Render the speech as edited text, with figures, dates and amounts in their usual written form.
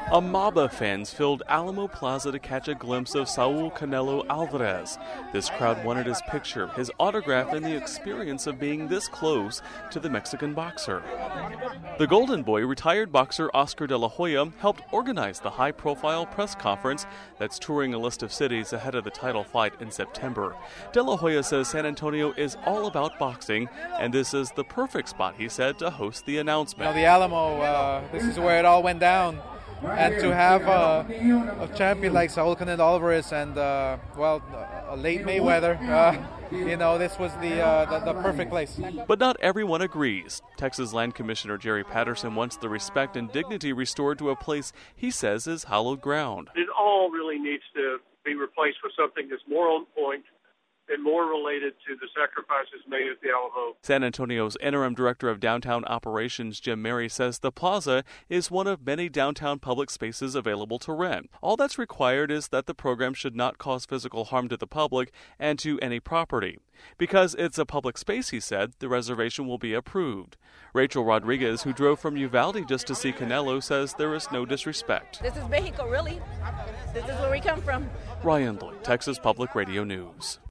A mob of fans filled Alamo Plaza to catch a glimpse of Saul Canelo Alvarez. This crowd wanted his picture, his autograph, and the experience of being this close to the Mexican boxer. The Golden Boy, retired boxer Oscar De La Hoya, helped organize the high-profile press conference that's touring a list of cities ahead of the title fight in September. De La Hoya says San Antonio is all about boxing, and this is the perfect spot, he said, to host the announcement. The Alamo, this is where it all went down. And to have a champion like Saul Canelo Alvarez and, a late Mayweather, this was the perfect place. But not everyone agrees. Texas Land Commissioner Jerry Patterson wants the respect and dignity restored to a place he says is hallowed ground. It all really needs to be replaced with something that's more on point and more related to the sacrifices made at the Alamo. San Antonio's interim director of downtown operations, Jim Mary, says the plaza is one of many downtown public spaces available to rent. All that's required is that the program should not cause physical harm to the public and to any property. Because it's a public space, he said, the reservation will be approved. Rachel Rodriguez, who drove from Uvalde just to see Canelo, says there is no disrespect. This is Mexico, really. This is where we come from. Ryan Lloyd, Texas Public Radio News.